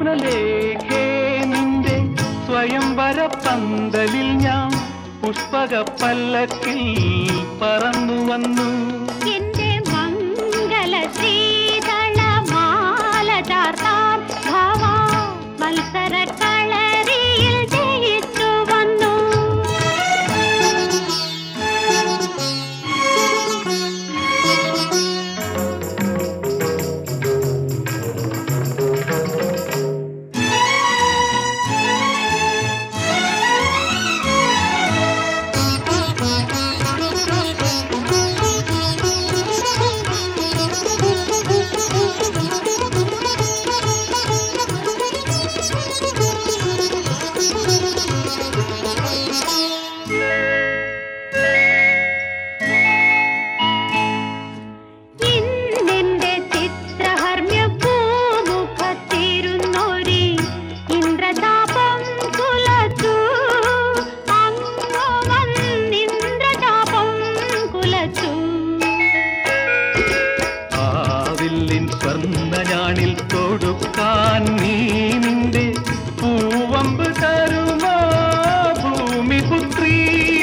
സ്വപ്നലേഖേ നിന്റെ സ്വയംവര പന്തലിൽ ഞാൻ പുഷ്പക പല്ലക്കിൽ പറന്നു വന്നു. എന്റെ മംഗല ശ്രീതള മാല ചാർത്താൻ ഭാവാ മത്സര കളരിയിൽ ജയിച്ചു വന്നു. സ്വർണ്ണഞാണിൽ കൊടുക്കാൻ നീ നിന്റെ പൂവമ്പ് തരുമോ ഭൂമിപുത്രീ?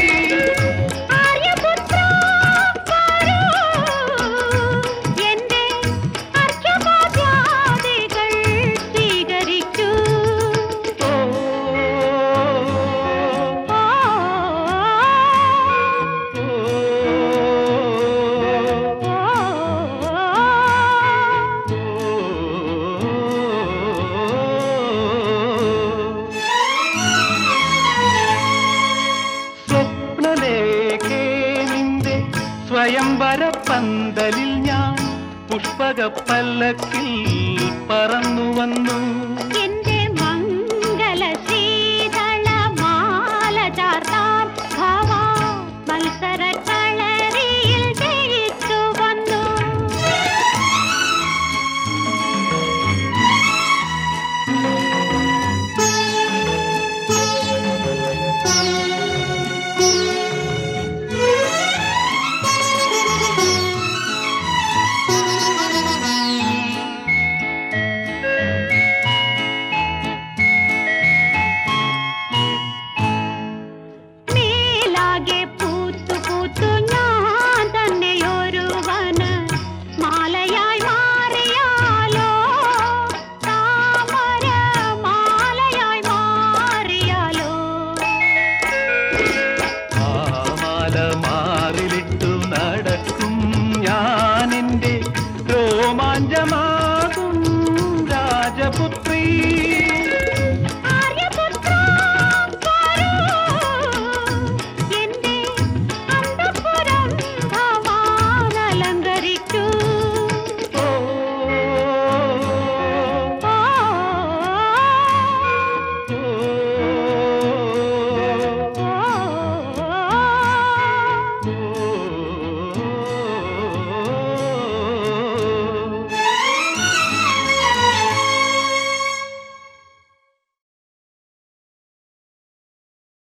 സ്വയംവര പന്തലിൽ ഞാൻ പുഷ്പക പല്ലക്കിൽ പറന്നു വന്നു. എന്റെ മംഗല ശ്രീതള മാല ചാർത്താൻ ഭാവാ മത്സര കളരിയിൽ ജയിച്ചു വന്നു. മാറിലിട്ടു നടക്കും ഞാനെന്റെ രോമാഞ്ചമാകും രാജപുത്രീ.